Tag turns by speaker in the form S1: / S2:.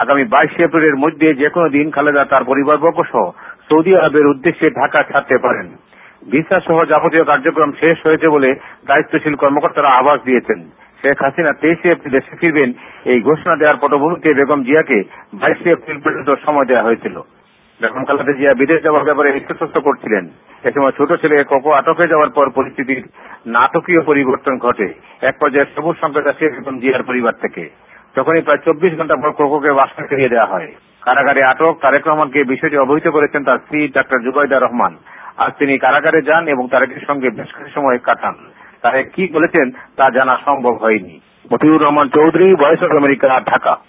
S1: আগামী 22 এপ্রিলের মধ্যে যে কোনো দিন খালেদা তার পরিবারবর্গ সহ সৌদি আরবের উদ্দেশ্যে ঢাকা ছাড়তে পারেন। ভিসা সহ যাবতীয় কার্যক্রম শেষ হয়েছে বলে দায়িত্বশীল কর্মকর্তারা আভাস দিয়েছেন। শেখ হাসিনা 23 এপ্রিল দেশে ফিরবেন এই ঘোষণা দেওয়ার পটভূমিতে বেগম জিয়াকে 22 এপ্রিল পর্যন্ত সময় দেওয়া হয়েছিল। বেগম খালেদা জিয়া বিদেশ যাওয়ার ব্যাপারে ইতস্তত করছিলেন। এ সময় ছোট ছেলে কোকো আটকে যাওয়ার পর পরিস্থিতির নাটকীয় পরিবর্তন ঘটে। এক পর্যায়ে সবুজ সংকেত আসে বেগম জিয়ার পরিবার থেকে। তখনই প্রায় 24 ঘন্টা পর কোকোকে বাসায় ফিরিয়ে দেওয়া হয়। কারাগারে আটক তারেক রহমানকে বিষয়টি অবহিত করেছেন তার স্ত্রী ডাক্তার জুবাইদা রহমান। আজ তিনি কারাগারে যান এবং তারেকের সঙ্গে বেশ কিছু সময় কাটান। তারেক কি বলেছেন তা জানা সম্ভব হয়নি। Motiur Rahman Chowdhury, voice of America, Dhaka.